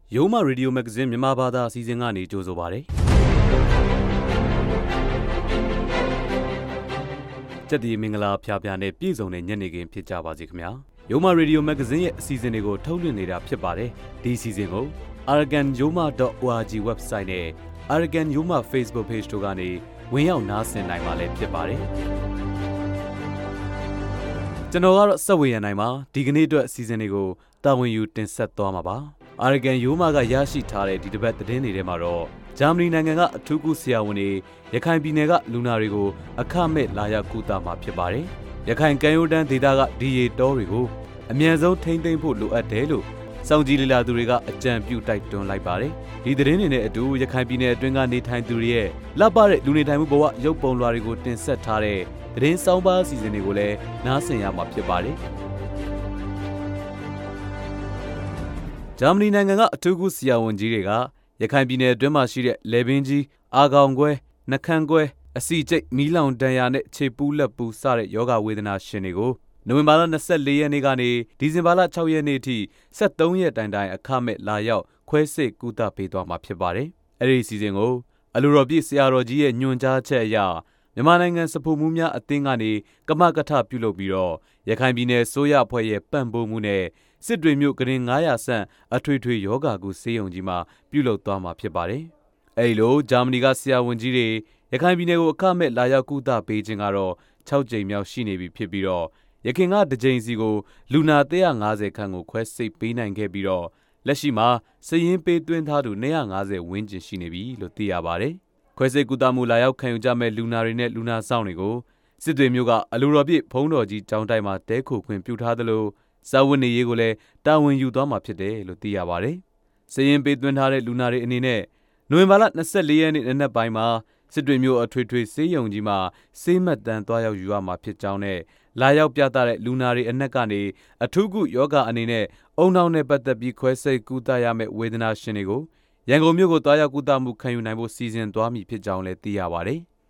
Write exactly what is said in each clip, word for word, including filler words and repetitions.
ရိုးမရေဒီယိုမဂ္ဂဇင်းမြန်မာဘာသာအစီအစဉ်ကနေကြိုဆိုပါရစေ။ကြက်တီမင်္ဂလာဖျားဖျားနဲ့ပြည့်စုံတဲ့ညနေခင်းဖြစ်ကြပါစေခင်ဗျာ။ရိုးမရေဒီယိုမဂ္ဂဇင်းရဲ့အစီအစဉ်တွေကိုထုတ်လွှင့်နေတာဖြစ်ပါတယ်။ဒီအစီအစဉ်ကို aragan yoma dot org website နဲ့ aragan yoma Facebook page တို့ကနေဝင်ရောက်နားဆင်နိုင်ပါလဲဖြစ်ပါတယ်။ကျွန်တော်ကတော့စက်ဝေရနိုင်မှာဒီကနေ့အတွက်အစီအစဉ်တွေကိုတာဝန်ယူတင်ဆက်သွားမှာပါ။ Aragan Yoma ကရရှိထားတဲ့ဒီတစ်ပတ်သတင်းတွေထဲမှာတော့ဂျာမနီနိုင်ငံကအထူးကုဆရာဝန်တွေရခိုင်ပြည်နယ်ကလူနာတွေကိုအခမဲ့လာရောက်ကုသမှာဖြစ်ပါတယ်။ရခိုင်ကမ်းရိုးတန်းဒေသကဒီရီတောတွေကိုအမြန်ဆုံးထိန်းသိမ်းဖို့လိုအပ်တယ်လို့စောင့်ကြည့်လေ့လာသူတွေကအကြံပြုတိုက်တွန်းလိုက်ပါတယ်။ဒီသတင်းတွေနဲ့အတူရခိုင်ပြည်နယ်အတွင်းကနေထိုင်သူတွေရဲ့လှပတဲ့လူနေထိုင်မှုဘဝရုပ်ပုံလွှာတွေကိုတင်ဆက်ထားတဲ့သတင်းစောင်းပါအစီအစဉ်တွေကိုလည်းနားဆင်ရမှာဖြစ်ပါတယ်။ဂျာမနီနိုင်ငံကအထူးကုဆရာဝန်ကြီးတွေကရခိုင်ပြည်နယ်အတွင်းမှာရှိတဲ့လေပင်ကြီးအာကောင်ခွဲနှခမ်းခွဲအစီကျိတ်မီးလောင်ဒဏ်ရာနဲ့ခြေပူးလက်ပူးစတဲ့ယောဂဝေဒနာရှင်တွေကိုနိုဝင်ဘာလ၂၄ရက်နေ့ကနေဒီဇင်ဘာလ၆ရက်နေ့အထိ၁၃ရက်တိုင်တိုင်အခမဲ့လာရောက်ခွဲစိတ်ကုသပေးသွားမှာဖြစ်ပါတယ်။အဲဒီအစီအစဉ်ကိုအလိုတော်ပြည့်ဆရာတော်ကြီးရဲ့ညွှန်ကြားချက်အရမြန်မာနိုင်ငံစဖို့မှုများအသင်းကနေကမကထပြုလုပ်ပြီးတော့ရခိုင်ပြည်နယ်စိုးရအဖွဲ့ရဲ့ပံ့ပိုးမှုနဲ့စစ်တွေမြို့ကရင်ငါးရာဆန့်အထွေထွေယောဂါကုဆေးရုံကြီးမှာပြုလုပ်သွားမှာဖြစ်ပါတယ်။အဲဒီလိုဂျာမနီကဆရာဝန်ကြီးတွေရခိုင်ပြည်နယ်ကိုအခမဲ့လာရောက်ကုသပေးခြင်းကတော့၆ကြိမ်မြောက်ရှိနေပြီဖြစ်ပြီးတော့ရခင်ကတစ်ကြိမ်စီကိုလူနာတစ်ရာငါးဆယ်ခန့်ကိုခွဲစိတ်ပေးနိုင်ခဲ့ပြီးတော့လက်ရှိမှာစည်ရင်းပေးသွင်းထားသူ၂၅၀ဝန်းကျင်ရှိနေပြီလို့သိရပါတယ်။ခွဲစိတ်ကုသမှုလာရောက်ခံယူကြမဲ့လူနာတွေနဲ့လူနာဆောင်တွေကိုစစ်တွေမြို့ကအလိုတော်ပြည့်ဘုန်းတော်ကြီးကျောင်းတိုက်မှာတဲခိုခွင့်ပြုထားသလိုစာဝတ်နေရေးကိုလည်းတာဝန်ယူသွားမှာဖြစ်တယ်လို့သိရပါတယ်။စည်ရင်ပေးသွင်းထားတဲ့လူနာတွေအနေနဲ့နိုဝင်ဘာလ၂၄ရက်နေ့နက်နက်ပိုင်းမှာစစ်တွေမြို့အထွေထွေဆေးရုံကြီးမှာဆေးမှတ်တမ်းသွားရောက်ယူရမှာဖြစ်ကြောင်းနဲ့လာရောက်ပြသတဲ့လူနာတွေအနက်ကနေအထူးကုယောဂအနေနဲ့အုံနောက်နဲ့ပတ်သက်ပြီးခွဲစိတ်ကုသရမယ့်ဝေဒနာရှင်တွေကိုရန်ကုန်မြို့ကိုသွားရောက်ကုသမှုခံယူနိုင်ဖို့စီစဉ်သွားမည်ဖြစ်ကြောင်းလည်းသိရပါတယ်။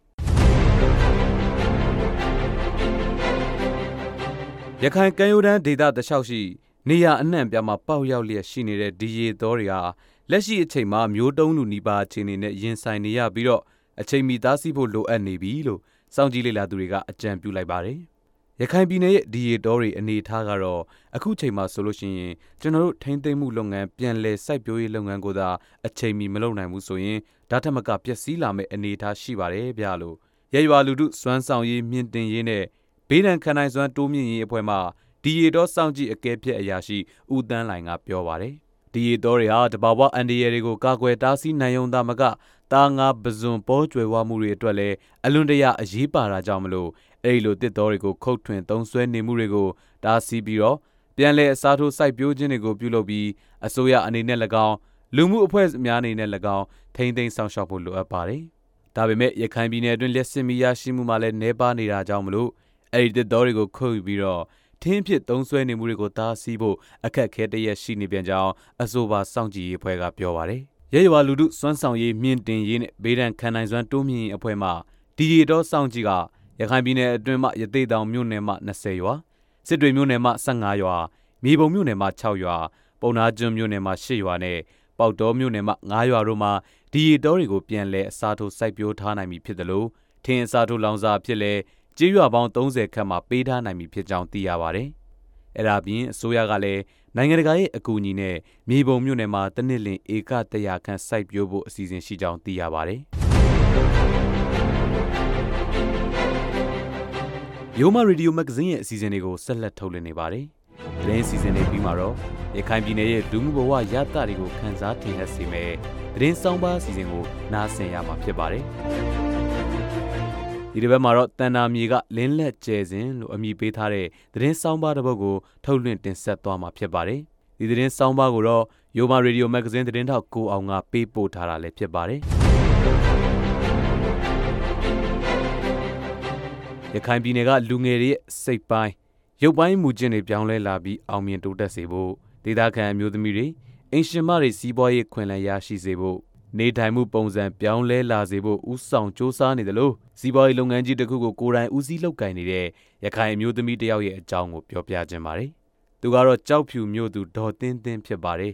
ရခိုင်ကမ်းရိုးတန်းဒေသတလျှောက်ရှိနေရအနှံ့ပြားမှာပေါက်ရောက်လျက်ရှိနေတဲ့ဒီရေသောတွေဟာလက်ရှိအချိန်မှာမျိုးတုံးလူနီးပါးအခြေအနေနဲ့ရင်ဆိုင်နေရပြီးတော့အချိန်မီသားစီးဖို့လိုအပ်နေပြီလို့စောင့်ကြည့်လေ့လာသူတွေကအကြံပြုလိုက်ပါတယ်။ရခိုင်ပြည်နယ်ရဲ့ဒီရေတောတွေအနေထားကတော့အခုချိန်မှာဆိုလို့ရှိရင်ကျွန်တော်တို့ထိန်းသိမ်းမှုလုပ်ငန်းပြန်လည်စိုက်ပျိုးရေးလုပ်ငန်းကိုသာအချိန်မီမလုပ်နိုင်ဘူးဆိုရင်ဒါထက်မကပျက်စီးလာမယ့်အနေအထားရှိပါတယ်ဗျာလို့ရဲရွာလူထုစွမ်းဆောင်ရေးမြင့်တင်ရေးနဲ့ဘေးဒဏ်ခံနိုင်စွမ်းတိုးမြင့်ရေးအဖွဲ့မှဒီရီတောစောင့်ကြည့်အကဲဖြတ်အရာရှိဦးတန်းလိုင်ကပြောပါတယ်။ဒီရီတောတွေဟာတဘာဝအန်ဒီရဲတွေကိုကာကွယ်တားဆီးနိုင်ုံသာမကတာငါပဇွန်ပေါ်ကျွယ်ဝမှုတွေအတွက်လည်းအလွန်တရာအရေးပါတာကြောင့်မလို့အဲဒီလိုတစ်တော်တွေကိုခုတ်ထွင်သုံးဆွဲနေမှုတွေကိုတားဆီးပြီးတော့ပြန်လည်အစားထိုးစိုက်ပျိုးခြင်းတွေကိုပြုလုပ်ပြီးအစိုးရအနေနဲ့၎င်းလူမှုအဖွဲ့အစည်းများအနေနဲ့၎င်းထိန်းသိမ်းဆောင်ရှောက်ဖို့လိုအပ်ပါတယ်။ဒါပေမဲ့ရခိုင်ပြည်နယ်အတွင်းလက်စစ်မီးရရှိမှုမှာလည်းနှဲပါနေတာကြောင့်မလို့အဲဒီတစ်တော်တွေကိုခုတ်ယူပြီးတော့ထင်းဖြစ်သုံးဆွဲနေမှုတွေကိုတားဆီးဖို့အခက်အခဲတရက်ရှိနေပြန်ကြောင်းအဆိုပါစောင့်ကြည့်ရေးအဖွဲ့ကပြောပါတယ်။ရဲရွာလူထုစွမ်းဆောင်ရေးမြင့်တင်ရေးနဲ့ဘေးဒဏ်ခံနိုင်စွမ်းတိုးမြင့်ရေးအဖွဲ့မှဒီရီတောစောင့်ကြည့်ကရခိုင်ပြည်နယ်အတွင်းမှရသေ့တောင်မြို့နယ်မှ၂၀ရွာစစ်တွေမြို့နယ်မှ၁၅ရွာမြေပုံမြို့နယ်မှ၆ရွာပုံနာကျွန်းမြို့နယ်မှ၈ရွာနဲ့ပေါက်တော်မြို့နယ်မှ၅ရွာတို့မှဒီရီတောတွေကိုပြန်လည်အစားထိုးစိုက်ပျိုးထားနိုင်ပြီဖြစ်တယ်လို့ထင်းအစားထိုးလောင်စာဖြစ်လဲကျေးရွာပေါင်း၃၀ခန့်မှပေးထားနိုင်ပြီဖြစ်ကြောင်းသိရပါတယ်။အဲဒါပြင်အစိုးရကလည်းနိုင်ငံတကာရဲ့အကူအညီနဲ့မြေပုံမြို့နယ်မှာတနစ်လင်ဧကတရာခန့်စိုက်ပျိုးဖို့အစီအစဉ်ရှိကြောင်းသိရပါတယ်။ရိုးမရေဒီယိုမဂ္ဂဇင်းရဲ့အစီအစဉ်တွေကိုဆက်လက်ထုတ်လွှင့်နေပါတယ်။သတင်းအစီအစဉ်တွေပြီးမှာတော့ရခိုင်ပြည်နယ်ရဲ့လူမှုဘဝရသတွေကိုခန်းစားထင်ဟပ်စေမယ့်သတင်းစောင်းပါအစီအစဉ်ကိုနားဆင်ရမှာဖြစ်ပါတယ်။ဒီတစ်ပတ်မှာတော့တန်တာမြေကလင်းလက်ကျဲစဉ်လို့အမည်ပေးထားတဲ့သတင်းစောင်းပါတစ်ပုဒ်ကိုထုတ်လွှင့်တင်ဆက်သွားမှာဖြစ်ပါတယ်။ဒီသတင်းစောင်းပါကိုတော့ရိုးမရေဒီယိုမဂ္ဂဇင်းသတင်းထောက်ကိုအောင်ကပေးပို့ထားတာလည်းဖြစ်ပါတယ်။ရခိုင်ပြည်နယ်ကလူငယ်တွေရဲ့စိတ်ပိုင်းရုပ်ပိုင်းမူကျင့်တွေပြောင်းလဲလာပြီးအောင်မြင်တိုးတက်စေဖို့ဒေသခံအမျိုးသမီးတွေအင်ရှင်မတွေစီးပွားရေးခွင့်လန်းရရှိစေဖို့နေထိုင်မှုပုံစံပြောင်းလဲလာစေဖို့ဥဆောင်စ조사နေတယ်လို့စီးပွားရေးလုပ်ငန်းကြီးတစ်ခုကိုကိုယ်တိုင်ဦးစီးလုပ်ကိုင်နေတဲ့ရခိုင်အမျိုးသမီးတယောက်ရဲ့အကြောင်းကိုပြောပြခြင်းပါတယ်။သူကတော့ကြောက်ဖြူမြို့သူဒေါ်တင်းတင်းဖြစ်ပါတယ်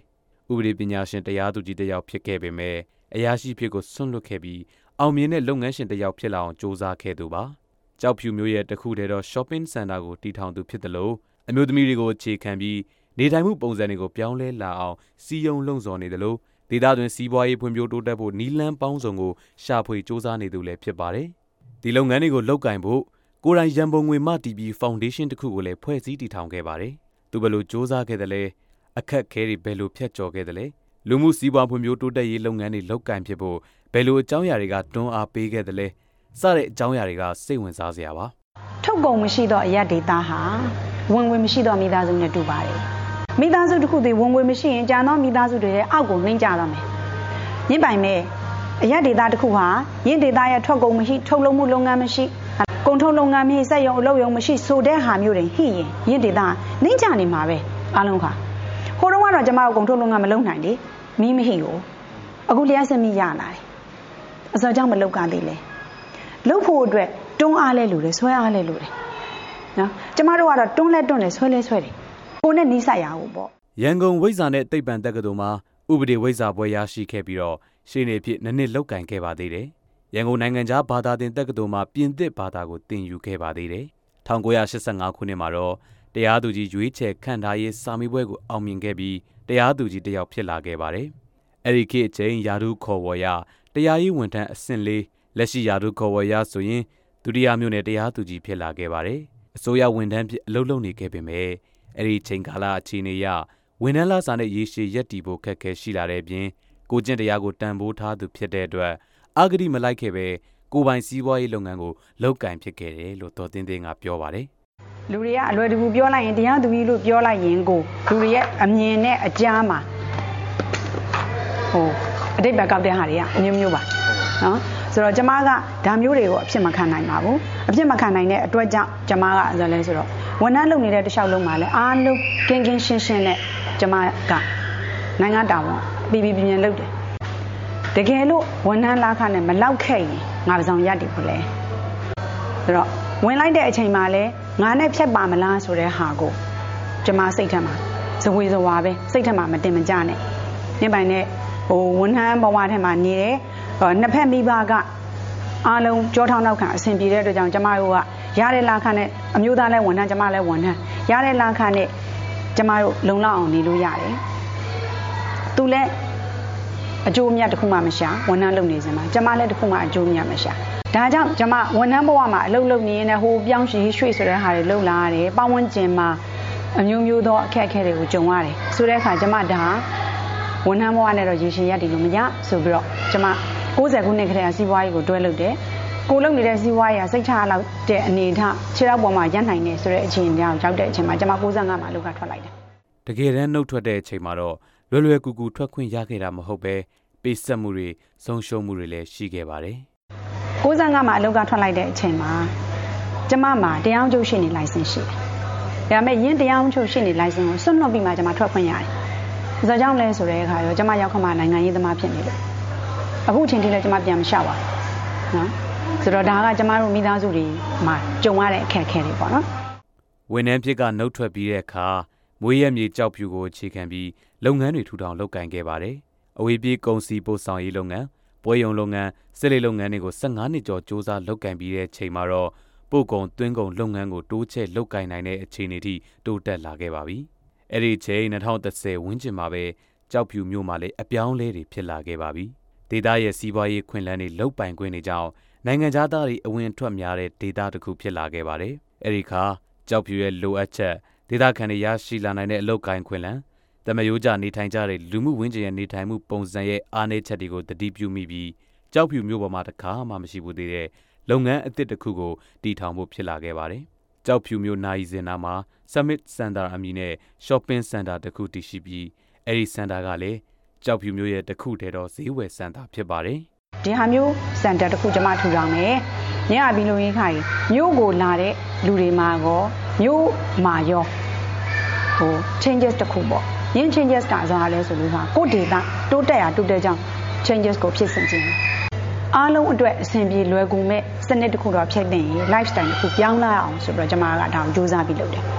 ဥပဒေပညာရှင်တရားသူကြီးတစ်ယောက်ဖြစ်ခဲ့ပေမဲ့အရာရှိဖြစ်ကိုဆွန့်လွတ်ခဲ့ပြီးအောင်မြင်တဲ့လုပ်ငန်းရှင်တစ်ယောက်ဖြစ်လာအောင်စ조사ခဲ့သူပါကြောက်ဖြူမျိုးရဲ့တခုတည်းသော shopping center ကိုတည်ထောင်သူဖြစ်တယ်လို့အမျိုးသမီးတွေကိုအခြေခံပြီးနေထိုင်မှုပုံစံတွေကိုပြောင်းလဲလာအောင်စီယုံလှုံ့ဆော်နေတယ်လို့ဒေသတွင်းစီးပွားရေးဖွံ့ဖြိုးတိုးတက်ဖို့နီးလန်းပေါင်းစုံကိုရှာဖွေစ조사နေသူလည်းဖြစ်ပါတယ်ဒီလုပ်ငန်းတွေကိုလုပ်ကင်ဖို့ကိုယ်တိုင်ရန်ပုံငွေမတည်ပြီး foundation တစ်ခုကိုလည်းဖွဲ့စည်းတည်ထောင်ခဲ့ပါတယ်သူဘယ်လိုစ조사ခဲ့တယ်လဲအခက်ခဲတွေဘယ်လိုဖြတ်ကျော်ခဲ့တယ်လဲလူမှုစီးပွားဖွံ့ဖြိုးတိုးတက်ရေးလုပ်ငန်းတွေလုပ်ကင်ဖြစ်ဖို့ဘယ်လိုအကြောင်းအရာတွေကတွန်းအားပေးခဲ့တယ်လဲစတဲ့အကြောင်းအရာတွေကစိတ်ဝင်စားစရာပါထုတ်ကုန်မရှိတော့အရက်ဒေတာဟာဝင်ငွေမရှိတော့မိသားစုနဲ့တူပါတယ်မိသားစုတစ်ခုတည်းဝင်ငွေမရှိရင်ကြာတော့မိသားစုတွေရဲ့အောက်ကိုနှိမ့်ကြတော့မယ်ညစ်ပိုင်မဲ့အရက်ဒေတာတစ်ခုဟာရင့်ဒေတာရဲ့ထွက်ကုန်မရှိထုတ်လုပ်မှုလုပ်ငန်းမရှိကုန်ထုတ်လုပ်ငန်းမရှိစက်ရုံအလုပ်ရုံမရှိဆိုတဲ့ဟာမျိုးတွေဟိရင်ရင့်ဒေတာနှိမ့်ကြနေမှာပဲအားလုံးခါဟိုတုန်းကတော့ကျမတို့ကုန်ထုတ်လုပ်ငန်းမလုပ်နိုင်လေမီးမရှိကိုအခုလျှက်စမီးရလာတယ်အစောကြောင့်မလုပ်ကသေးလေလုပ်ဖို့အတွက်တွန်းအားလဲလို့တယ်ဆွဲအားလဲလို့တယ်နော်ကျမတို့ကတော့တွန်းလဲတွန်းတယ်ဆွဲလဲဆွဲတယ်ကိုနဲ့နီးစပ်ရအောင်ပေါ့ရန်ကုန်ဝိဇ္ဇာနဲ့သိပ္ပံတက္ကသိုလ်မှာဥပဒေဝိဇ္ဇာဘွဲရရှိခဲ့ပြီးတော့ရှေ့နေဖြစ်နှစ်နှစ်လုပ်ကင်ခဲ့ပါသေးတယ်ရန်ကုန်နိုင်ငံခြားဘာသာသင်တက္ကသိုလ်မှာပြင်သစ်ဘာသာကိုသင်ယူခဲ့ပါသေးတယ်၁၉၈၅ခုနှစ်မှာတော့တရားသူကြီးရွေးချယ်ခန့်ထားရေးစာမေးပွဲကိုအောင်မြင်ခဲ့ပြီးတရားသူကြီးတစ်ယောက်ဖြစ်လာခဲ့ပါတယ်အဲ့ဒီခေတ်အချိန်ယာဒူးခေါ်ဝေါ်ရတရားရေးဝန်ထမ်းအဆင့်လေးလက်ရှိယာဒူးခေါ်ဝေါ်ရဆိုရင်ဒုတိယမြို့နယ်တရားသူကြီးဖြစ်လာခဲ့ပါတယ်အစိုးရဝန်ထမ်းဖြစ်အလုပ်လုပ်နေခဲ့ပေမဲ့အဲ့ဒီချိန်ကာလအခြေအနေအရဝန်ထမ်းလာစာနဲ့ရေရှည်ရက်တီဖို့ခက်ခဲရှိလာတဲ့အပြင်ကိုကျင့်တရားကိုတန်ဖိုးထားသူဖြစ်တဲ့အတွက်အာဂတိမလိုက်ခဲ့ပဲကိုပိုင်စီးပွားရေးလုပ်ငန်းကိုလုပ်ကင်ဖြစ်ခဲ့တယ်လို့တော်တင်းတင်းကပြောပါတယ်လူတွေကအလွယ်တကူပြောလိုက်ရင်တရားသူကြီးလို့ပြောလိုက်ရင်ကိုလူတွေရဲ့အမြင်နဲ့အကြားမှာဟိုအတိတ်ဘက်ကောက်တဲ့ဟာတွေကအမျိုးမျိုးပါနော်ဆိုတော့ကျမကဒါမျိုးတွေကိုအဖြစ်မခံနိုင်ပါဘူးအဖြစ်မခံနိုင်တဲ့အတွက်ကြောင့်ကျမကဆိုလဲဆိုတော့ဝန်ထမ်းလုပ်နေတဲ့တခြားလုံးမှာလည်းအားလုံးကင်းကင်းရှင်းရှင်းနဲ့ကျမကနိုင်ငံတာဝန်ပြည်ပြည်ပြည်လုပ်တယ်တကယ်လို့ဝန်ထမ်းလာခနဲ့မလောက်ခဲ့ရင်ငါပဆောင်ရက်တယ်ဘူးလေဆိုတော့ဝင်လိုက်တဲ့အချိန်မှာလည်းငါနဲ့ဖြတ်ပါမလားဆိုတဲ့ဟာကိုကျမစိတ်ထက်မှာဇဝေဇဝါပဲစိတ်ထက်မှာမတင်မကြနဲ့နေ့ပိုင်းနဲ့ဟိုဝန်ထမ်းဘဝထဲမှာနေတယ်နှစ်ဖက်မိဘကအားလုံးကြောထောင်းနောက်ခံအဆင်ပြေတဲ့အတွက်ကြောင့်ကျမတို့ကရတဲ့လာခနဲ့အမျိုးသားလဲဝန်ထမ်းကျမလဲဝန်ထမ်းရတဲ့လာခနဲ့ကျမတို့လုံလောက်အောင်နေလို့ရတယ်သူလဲအကျိုးအမြတ်တစ်ခုမှမရှာဝန်ထမ်းလုပ်နေစမှာကျမလည်းတစ်ခုမှအကျိုးအမြတ်မရှာဒါကြောင့်ကျမဝန်ထမ်းဘဝမှာအလုပ်လုပ်နေရင်လည်းဟိုပြောင်းရွှေ့ရွှေ့ဆိုတဲ့ဟာတွေလုပ်လာရတယ်ပတ်ဝန်းကျင်မှာအမျိုးမျိုးသောအခက်အခဲတွေကိုကြုံရတယ်ဆိုတဲ့အခါကျမဒါဝန်ထမ်းဘဝနဲ့တော့ရေရှည်ရတယ်လို့မရဆိုပြီးတော့ကျမကိုးဆယ်ခုနှစ်ခန့်ကစီးပွားရေးကိုတွဲလုပ်တယ်ကိုလုပ်နေတဲ့စီးပွားရေးကစိတ်ချလောက်တဲ့အနေအထားခြေထောက်ပေါ်မှာရပ်နိုင်နေဆိုတဲ့အချိန်ကြောင့်ရောက်တဲ့အချိန်မှာကျမကိုးဆယ်ငါမှာအလုပ်ကထွက်လိုက်တယ်တကယ်တမ်းနှုတ်ထွက်တဲ့အချိန်မှာတော့လွယ်လွယ်ကူကူထွက်ခွင့်ရခဲ့တာမဟုတ်ပဲပေးဆက်မှုတွေဆုံးရှုံးမှုတွေလည်းရှိခဲ့ပါတယ်ကိုးဆယ်ငါမှာအလုပ်ကထွက်လိုက်တဲ့အချိန်မှာကျမမှာတရားအောင်ချုပ်ရှိနေလိုင်စင်ရှိတယ်ဒါပေမဲ့ရင်းတရားအောင်ချုပ်ရှိနေလိုင်စင်ကိုစွန့်လွတ်ပြီးမှကျမထွက်ခွင့်ရတယ်။ဒါကြောင့်လဲဆိုတဲ့အခါရောကျမရောက်ခမှနိုင်ငံရေးသမားဖြစ်နေလို့အခုအချိန်ထိလည်းကျမပြန်မလျှောက်ပါဘူးနော်ဆိုတော့ဒါကကျမတို့မိသားစုတွေမှာကြုံရတဲ့အခက်အခဲတွေပေါ့နော်ဝန်ထမ်းဖြစ်ကနှုတ်ထွက်ပြီးတဲ့အခါမွေးရမြေကြောက်ဖြူကိုအခြေခံပြီးလုပ်ငန်းတွေထူထောင်လုပ်ကိုင်ခဲ့ပါတယ်အဝေးပြေးကုန်စည်ပို့ဆောင်ရေးလုပ်ငန်းပွဲရုံလုပ်ငန်းစစ်လေးလုပ်ငန်းတွေကို၁၅နှစ်ကျော်စ조사လုပ်ကိုင်ပြီးတဲ့ချိန်မှာတော့ပို့ကုန်သွင်းကုန်လုပ်ငန်းကိုတိုးချဲ့လုပ်ကိုင်နိုင်တဲ့အခြေအနေထိတိုးတက်လာခဲ့ပါပြီအဲ့ဒီချိန်၂၀၁၀ဝန်းကျင်မှာပဲကြောက်ဖြူမြို့မှာလည်းအပြောင်းလဲတွေဖြစ်လာခဲ့ပါပြီဒေသရဲ့စီးပွားရေးခွင့်လန်းတွေလုတ်ပိုင်ခွင့်တွေကြောင့်နိုင်ငံခြားသားတွေအဝင်အထွက်များတဲ့ဒေသတစ်ခုဖြစ်လာခဲ့ပါတယ်အဲ့ဒီခါကြောက်ဖြူရဲ့လိုအပ်ချက်ဒေသခံတွေရရှိလာနိုင်တဲ့အလုပ်ကိုင်ခွင့်လန်းတမယိုးကြနေထိုင်ကြတဲ့လူမှုဝန်းကျင်ရဲ့နေထိုင်မှုပုံစံရဲ့အားနည်းချက်တွေကိုတတိပြုမိပြီးကြောက်ဖြူမြို့ပေါ်မှာတခါမှမရှိဘူးသေးတဲ့လုပ်ငန်းအသစ်တစ်ခုကိုတည်ထောင်ဖို့ဖြစ်လာခဲ့ပါတယ်ကြောက်ဖြူမြို့နိုင်စင်နာမှာ Summit Center အမည်နဲ့ Shopping Center တစ်ခုတည်ရှိပြီးအဲ့ဒီ Center ကလည်းကြောက်ဖြူမြို့ရဲ့တစ်ခုတည်းသောဈေးဝယ်စင်တာဖြစ်ပါတယ်ဒီဟာမျိုးစင်တာတစ်ခုကျွန်မထူထောင်မယ်ညအပြီးလို့ရင်းခိုင်မြို့ကိုလာတဲ့လူတွေမှာရောမြို့မှာရောဟို changes တစ်ခုပေါ့ရင်း changes ကစားလဲဆိုလို့ဟာကိုဒေတာတိုးတက်ရတိုးတက်ကြောင်း changes ကိုဖြစ်စဉ်ခြင်းအားလုံးအတွက်အဆင်ပြေလွယ်ကူမဲ့စနစ်တစ်ခုတော့ဖြစ်နေရင် lifestyle တစ်ခုပြောင်းလာအောင်ဆိုပြီးတော့ကျွန်မကဒါကိုစူးစမ်းပြီးလုပ်တယ်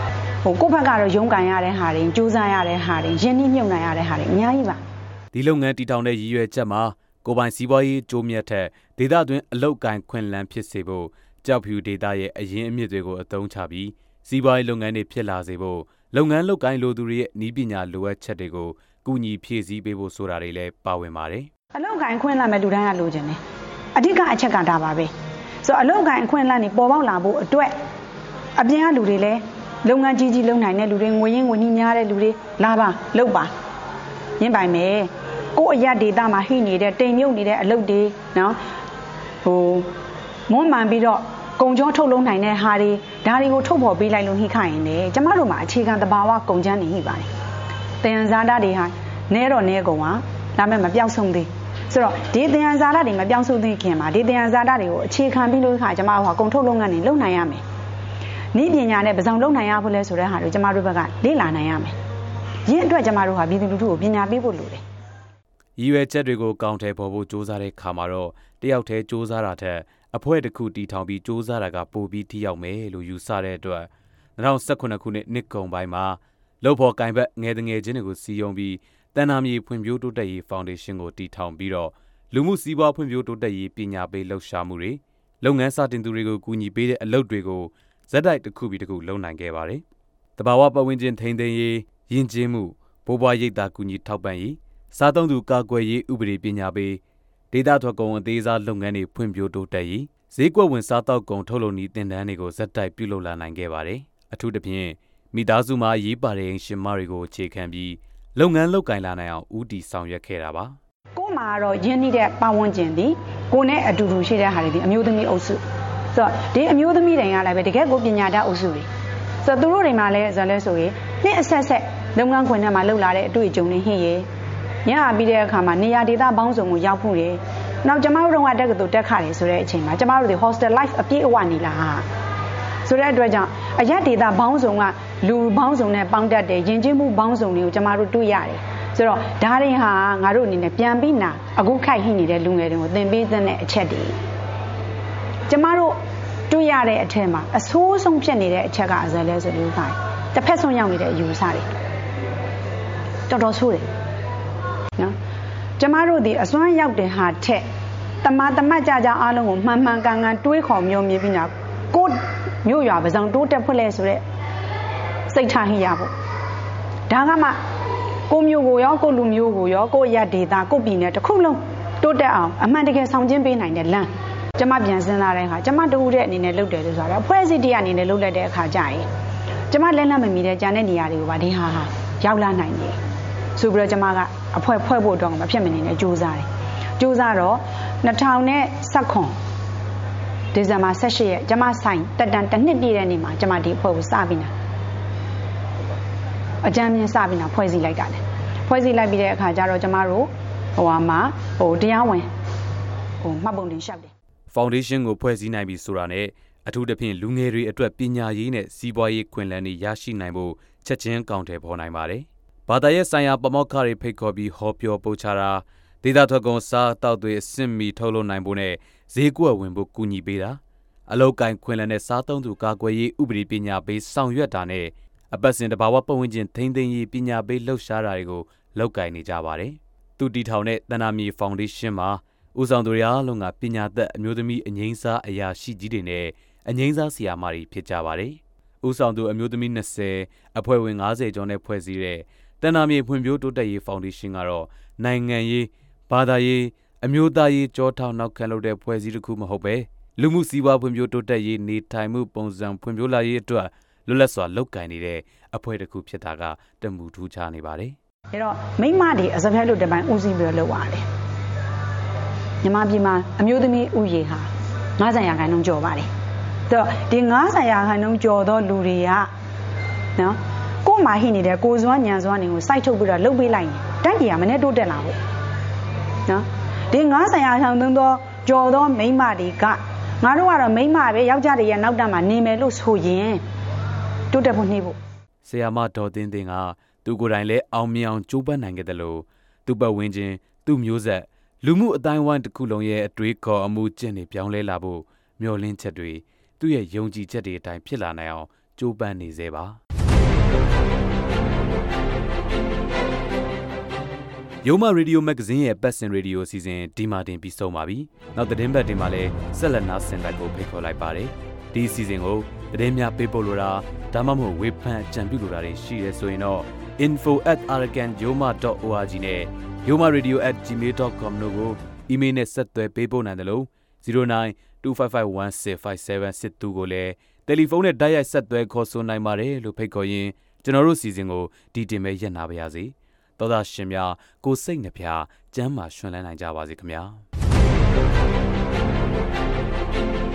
ဟိုကိုယ့်ဘက်ကတော့ရုန်းကန်ရတဲ့ဟာတွေကြိုးစားရတဲ့ဟာတွေရင်းနှီးမြှုပ်နှံရတဲ့ဟာတွေအများကြီးပါဒီလုပ်ငန်းတည်ထောင်တဲ့ရည်ရွယ်ချက်မှာကိုပိုင်စီးပွားရေးကျိုးမြတ်ထက်ဒေသတွင်းအလုပ်ကိုင်ခွင့်လန်းဖြစ်စေဖို့ကြောက်ဖြူဒေသရဲ့အရင်းအမြစ်တွေကိုအသုံးချပြီးစီးပွားရေးလုပ်ငန်းတွေဖြစ်လာစေဖို့လုပ်ငန်းလုပ်ကိုင်လိုသူတွေရဲ့နည်းပညာလိုအပ်ချက်တွေကိုကူညီဖြည့်ဆည်းပေးဖို့ဆိုတာတွေလည်းပါဝင်ပါတယ်အလုပ်ကိုင်ခွင့်လန်းမဲ့လူတိုင်းကလိုချင်တယ်အဓိကအချက်ကဒါပါပဲဆိုတော့အလုပ်ကိုင်ခွင့်လန်းနေပေါ်ပေါက်လာဖို့အတွက်အပြင်ကလူတွေလည်းလုပ်ငန်းကြီးကြီးလုပ်နိုင်တဲ့လူတွေငွေရင်းငွေနှီးများတဲ့လူတွေလာပါလုပ်ပါရင်းပိုင်မယ်ကိုယ့်အရက်ဒေတာမှာဟိနေတဲ့တိမ်မြုပ်နေတဲ့အလုပ်တွေနော်ဟိုမွန်းမှန်ပြီးတော့ကုံကြောထုတ်လုံးနိုင်တဲ့ဟာတွေဒါတွေကိုထုတ်ဖော်ပေးလိုက်လို့နှိခိုင်းရင်လေကျမတို့မှာအခြေခံသဘာဝကုံချမ်းနေဟိပါတယ်တယံဇာတာတွေဟာနဲတော့နဲကုန်ပါဒါပေမဲ့မပြောက်ဆုံးသေးဆိုတော့ဒီတယံဇာတာတွေမပြောက်ဆုံးသေးခင်မှာဒီတယံဇာတာတွေကိုအခြေခံပြီးလို့ခါကျမတို့ဟာကုံထုတ်လုံးကနေလုပ်နိုင်ရမယ်နည်းပညာနဲ့ပဇောင်လုပ်နိုင်ရဖို့လဲဆိုတဲ့ဟာတွေကျမတို့ဘက်ကလေ့လာနိုင်ရမယ်ရင်းအတွက်ကျမတို့ဟာပြည်သူလူထုကိုပညာပေးဖို့လိုတယ်ရည်ရွယ်ချက်တွေကိုကောင်းထည်ဖော်ဖို့စ조사တဲ့ခါမှာတော့တယောက်တည်းစ조사တာထက်အဖွဲ့တစ်ခုတည်ထောင်ပြီးစ조사တာကပိုပြီးထိရောက်မယ်လို့ယူဆတဲ့အတွက်၂၀၁၈ခုနှစ်နှစ်ကုန်ပိုင်းမှာလုပ်ဖော်ကိုင်ဘက်ငယ်ငယ်ချင်းတွေကိုစီယုံပြီးတန်နာမြေဖွံ့ဖြိုးတိုးတက်ရေးဖောင်ဒေးရှင်းကိုတည်ထောင်ပြီးတော့လူမှုစီးပွားဖွံ့ဖြိုးတိုးတက်ရေးပညာပေးလှုပ်ရှားမှုတွေလုပ်ငန်းစတင်သူတွေကိုကူညီပေးတဲ့အလုပ်တွေကိုဇက်တိုက်တစ်ခုပြီးတစ်ခုလုပ်နိုင်ခဲ့ပါတယ်။တဘာဝပတ်ဝန်းကျင်ထိန်းသိမ်းရေးယဉ်ကျေးမှုဘိုးဘွားရိပ်သာကူညီထောက်ပံ့ရေးစားသုံးသူကာကွယ်ရေးဥပဒေပညာပေးဒေသထွက်ကုန်အသေးစားလုပ်ငန်းတွေဖွံ့ဖြိုးတိုးတက်ရေးဈေးကွက်ဝင်စားတောက်ကုန်ထုတ်လုပ်နည်းတင်ဒန်းတွေကိုဇက်တိုက်ပြုလုပ်လာနိုင်ခဲ့ပါတယ်။အထူးသဖြင့်မိသားစုမှာရေးပါတဲ့ရှင်မတွေကိုအခြေခံပြီးလုပ်ငန်းလုပ်ကိုင်လာနိုင်အောင်ဦးတည်ဆောင်ရွက်ခဲ့တာပါကိုမှာတော့ရင်းနှီးတဲ့ပတ်ဝန်းကျင်ဒီကိုနဲ့အတူတူရှိတဲ့ဟာတွေဒီအမျိုးသမီးအုပ်စုဆိုတော့ဒီအမျိုးသမီးတွေကလည်းပဲတကယ်ကိုပညာတတ်အုပ်စုတွေဆိုတော့သူတို့တွေမှာလည်းဇာလဲဆိုရင်နှစ်အဆက်ဆက်လုပ်ငန်းခွင်ထဲမှာလှုပ်လာတဲ့အတွေ့အကြုံတွေဟင်းရဲ့ညပြီးတဲ့အခါမှာနေရာဒေသပေါင်းစုံကိုရောက်ဖို့ရယ်နောက်ကျမတို့တော့တက်ကတူတက်ခါတယ်ဆိုတဲ့အချိန်မှာကျမတို့ဒီ hostel life အပြည့်အဝနေလာဆိုတဲ့အတွက်ကြောင့်အရက်ဒေသပေါင်းစုံကလူပေါင်းစုံနဲ့ပေါင်းတတ်တဲ့ယဉ်ကျေးမှုပေါင်းစုံတွေကိုကျမတို့တွေ့ရတယ်ဆိုတော့ဒါတွေဟာငါတို့အနေနဲ့ပြန်ပြီးနာအခုခိုက်ဟိနေတဲ့လူငယ်တွေကိုသင်ပေးတဲ့အချက်တွေကျမတို့တွေ့ရတဲ့အထက်မှာအဆိုးဆုံးဖြစ်နေတဲ့အချက်ကအစလဲဆိုလို့ခိုင်းတစ်ဖက်ဆုံးရောက်နေတဲ့အယူအဆတွေတော်တော်ဆိုးတယ်နော်ကျမတို့ဒီအစွမ်းရောက်တဲ့ဟာထက်တမတမတ်ကြကြအားလုံးကိုမှန်မှန်ကန်ကန်တွေးခေါ်မျိုးမြင်ပြီးနာကိုမြို့ရွာပဇောင်တိုးတက်ဖွက်လဲဆိုတဲ့စိတ်ထားဟိရဖို့ဒါကမှကိုမျိုးကိုရောကိုလူမျိုးကိုရောကိုရဒေတာကိုပြည်နယ်တစ်ခုလုံးတိုးတက်အောင်အမှန်တကယ်ဆောင်ကျဉ်ပေးနိုင်တဲ့လမ်းကျမပြန်စဉ်းစားတဲ့အခါကျမတူတဲ့အနေနဲ့လုပ်တယ်လို့ဆိုတာဖွဲ့စည်းတရားအနေနဲ့လုပ်လိုက်တဲ့အခါကျရင်ကျမလက်လက်မမီတဲ့ဂျာတဲ့နေရာတွေကိုပါဒီဟာဟာရောက်လာနိုင်တယ်ဆိုပြီးတော့ကျမကအဖွဲဖွဲ့ဖို့တော့မဖြစ်မနေနဲ့ကြိုးစားတယ်ကြိုးစားတော့၂၀၁၇ဒီဇင်ဘာ၁၈ရက်ကျမဆိုင်တက်တန်တစ်နှစ်ပြည့်တဲ့နေ့မှာကျမဒီအဖွဲ့ကိုစပြီးနာအကြမ်းမြင်စပြီးနာဖွဲ့စည်းလိုက်တာလေဖွဲ့စည်းလိုက်ပြီးတဲ့အခါကျတော့ကျမတို့ဟိုဟာမှာဟိုတရားဝင်ဟိုမှတ်ပုံတင်လျှောက်တယ်ဖောင်ဒေးရှင်းကိုဖွဲ့စည်းနိုင်ပြီဆိုတာနဲ့အထူးသဖြင့်လူငယ်တွေအတွက်ပညာရေးနဲ့စီးပွားရေးခွင့်လန်းတွေရရှိနိုင်ဖို့ချက်ချင်းကောင်းတယ်ပေါ်နိုင်ပါတယ်ဘာသာရေးဆိုင်ရာပမောက္ခတွေဖိတ်ခေါ်ပြီးဟောပြောပို့ချတာဒေသထွက်ကုန်စားတောက်တွေအဆင့်မီထုတ်လုပ်နိုင်ဖို့နဲ့ဈေးကွက်ဝင်ဖို့ကူညီပေးတာအလောက်ကိုင်ခွင့်လန်းတဲ့စားသုံးသူကာကွယ်ရေးဥပဒေပညာပေးဆောင်ရွက်တာနဲ့အပတ်စဉ်တဘာဝပတ်ဝန်းကျင်ထိန်းသိမ်းရေးပညာပေးလှုပ်ရှားတာတွေကိုလုပ်ကိုင်နေကြပါတယ်သူတီထောင်တဲ့တဏ္ဍာမြေဖောင်ဒေးရှင်းမှာဦးဆောင်သူတွေအားလုံးကပညာသက်အမျိုးသမီးအငိမ့်စားအရာရှိကြီးတွေနဲ့အငိမ့်စားဆရာမတွေဖြစ်ကြပါတယ်ဦးဆောင်သူအမျိုးသမီး၂၀အဖွဲ့ဝင်၅၀ကျော်နဲ့ဖွဲ့စည်းတဲ့တဏ္ဍာမြေဖွံ့ဖြိုးတိုးတက်ရေးဖောင်ဒေးရှင်းကတော့နိုင်ငံရေးဘာသာရေးအမျိုးသားရေးကြောထောက်နောက်ခံလုပ်တဲ့ဖွဲ့စည်းတစ်ခုမဟုတ်ပဲလူမှုစီးပွားဖွံ့ဖြိုးတိုးတက်ရေးနေထိုင်မှုပုံစံဖွံ့ဖြိုးလာရေးအတွက်လွတ်လပ်စွာလုပ်ကိုင်နေတဲ့အဖွဲ့တစ်ခုဖြစ်တာကတမှုထူးခြားနေပါတယ်။အဲတော့မိမတွေအစဖက်လို့တပိုင်းဦးစီးပြီးတော့လုပ်ရတယ်။မြန်မာပြည်မှာအမျိုးသမီးဥယေဟာ၅၀ရာခိုင်နှုန်းကျော်ပါတယ်။ဆိုတော့ဒီ၅၀ရာခိုင်နှုန်းကျော်သောလူတွေကနော်ကို့မှာဟိနေတဲ့ကိုစွမ်းညံစွမ်းတွေကိုစိုက်ထုတ်ပြီးတော့လုပ်ပေးလိုက်ရင်တိုင်းပြည်ကမနဲ့တိုးတက်လာဖို့နော်ဒီ၅၀ရာခိုင်နှုန်းသောကျော်သောမိမတွေကငါတို့ကတော့မိမပဲယောက်ျားတွေရဲ့နောက်တန်းမှာနေမယ်လို့ဆိုရင်တိုးတက်ဖို့နှိမ့်ဖို့ဆရာမဒေါ်သင်းသင်းကသူကိုယ်တိုင်လည်းအောင်မြင်အောင်ကြိုးပမ်းနိုင်ခဲ့တယ်လို့သူ့ပတ်ဝန်းကျင်သူ့မျိုးဆက်လူမှုအတိုင်းဝိုင်းတစ်ခုလုံးရဲ့အတွေးခေါ်အမှုကျင့်တွေပြောင်းလဲလာဖို့မျှော်လင့်ချက်တွေသူ့ရဲ့ယုံကြည်ချက်တွေအတိုင်းဖြစ်လာနိုင်အောင်ကြိုးပမ်းနေစေပါရုံးမရေဒီယိုမဂ္ဂဇင်းရဲ့ပတ်စင်ရေဒီယိုအစီအစဉ်ဒီမှာတင်ပြီးဆုံးပါပြီ။နောက်သတင်းပတ်တင်မှာလည်းဆက်လက်နားဆင်တိုက်ဖို့ဖိတ်ခေါ်လိုက်ပါတယ်။ဒီအစီအစဉ်ကိုသတင်းများပေးပို့လိုတာဒါမှမဟုတ်ဝေဖန်အကြံပြုလိုတာတွေရှိရဲဆိုရင်တော့ info at arakan yoma dot org နဲ့ yoma radio at gmail dot com တို့ကိုအီးမေးလ်နဲ့ဆက်သွယ်ပေးပို့နိုင်တယ်လို့zero nine two five five one six five seven six twoကိုလည်းတယ်လီဖုန်းနဲ့တိုက်ရိုက်ဆက်သွယ်ခေါ်ဆိုနိုင်ပါတယ်လို့ဖိတ်ခေါ်ရင်းကျွန်တော်တို့အစီအစဉ်ကိုဒီတင်မဲ့ရက်နာပါရစေ။သောသားရှင်များကိုစိတ်နှဖျားကျမ်းမာရွှင်လန်းနိုင်ကြပါစေခင်ဗျာ။